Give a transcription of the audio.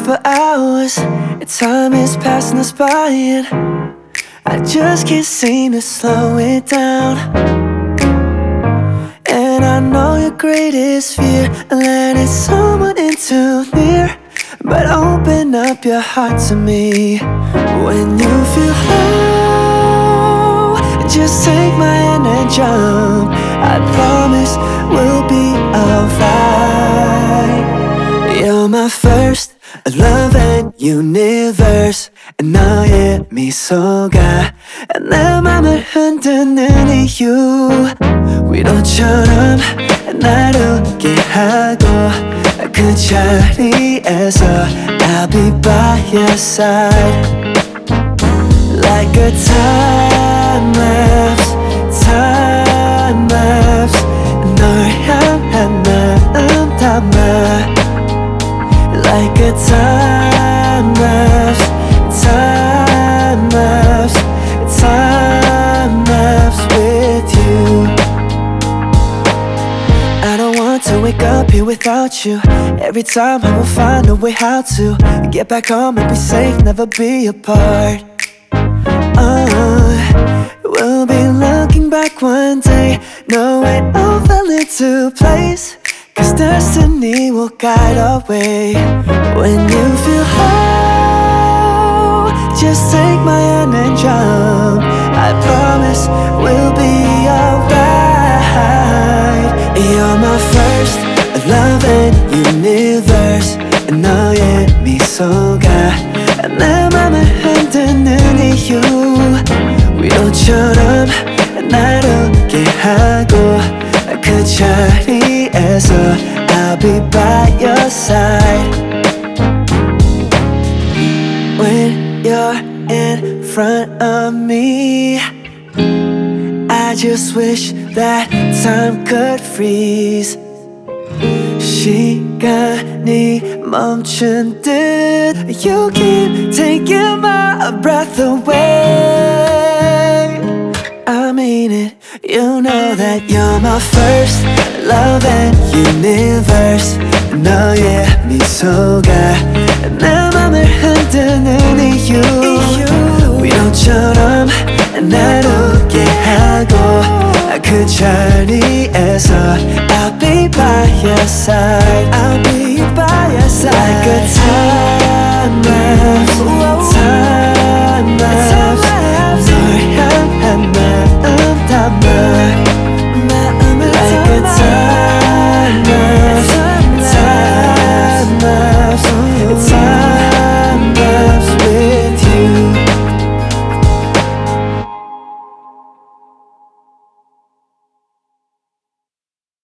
for hours, and time is passing us by, and I just can't seem to slow it down. And I know your greatest fear, letting someone in too near. But open up your heart to me when you feel low. Just take my hand and jump. I promise we'll be alright. You're my first love and universe, and 너의 미소가 내 맘을 흔드는 이유. 위로처럼 나르게 하고 그 자리에서 I'll be by your side. Like a time lapse, time lapse. 널 향한 마음 담아. Like a time lapse, time lapse, time lapse with you. I don't want to wake up here without you. Every time I will find a way how to get back home and be safe, never be apart. We'll be looking back one day, no it all fell into place, 'cause destiny will guide our way. When you feel low, just take my hand and jump. I promise we'll be alright. You're my first love and universe, and 너의 미소가 내 맘을 흔드는 이유. 위로처럼 나르게 하고 그 자리에서 I'll be by your side. When you're in front of me, I just wish that time could freeze. 시간이 멈춘 듯 You keep taking my breath away. I mean it, you know that you're my first love and universe. 너의 미소가 내 맘을 흔드는 이유. 위로처럼 나르게 하고 그 자리에서 I'll be by your side. I'll be by your side. Like a time